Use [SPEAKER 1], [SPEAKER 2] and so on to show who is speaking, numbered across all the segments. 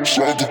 [SPEAKER 1] саду.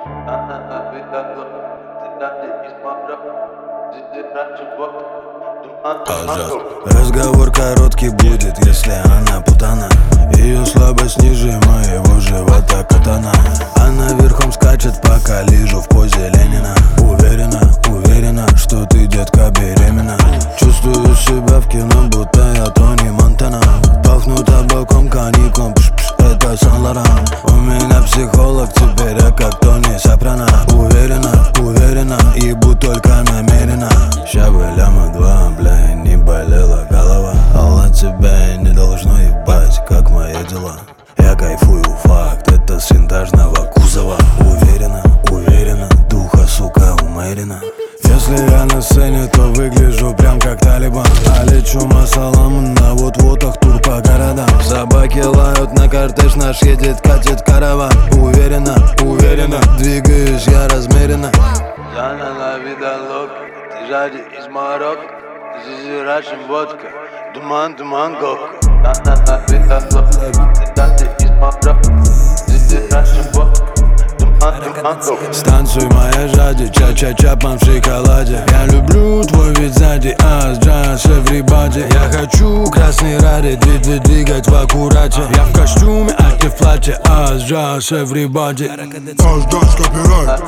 [SPEAKER 2] Разговор короткий будет, если она путана. Ее слабость ниже моего живота катана. Она верхом скачет, пока лежу в позе Ленина. Уверена, уверена, что ты, детка, беременна. Чувствую себя в кино, будто я Тони Монтана. Пахну табаком, коньяком, это Сан-Лоран. У меня психолог, теперь я как Тони Сопрано. Уверена, уверена, ебу только намеренно. Ща бы ляма два, бля, не болела голова. Алла, тебя не должно ебать, как мои дела. Я кайфую, факт, это с винтажного кузова. Уверена, уверена, духа, сука, умерена. Если я на сцене, то выгляжу прям как Талибан. А лечу масалам на вот-вотах, тур по городам. Собаки лают, на кортеж наш едет, катит караван. Уверена, уверена, двигаюсь я размеренно.
[SPEAKER 3] Зана ла вида лок, ты жади из Марокко. Здесь рашим водка, туман, туман, коко. Зана ла вида лок, ты жади из Марокко. Здесь рашим водка, туман, туман, коко.
[SPEAKER 2] Станцуй, моя жади, ча-ча-чапан в шоколаде. Я люблю твой вид сзади, джаз, everybody. Я хочу красный ради, двигать в аккурате. Я в костюме, а ты в платье, джаз, everybody.
[SPEAKER 1] Аждаш копирайт.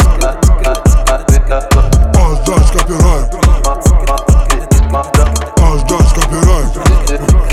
[SPEAKER 1] Аждаш копирайт. Аждаш копирайт.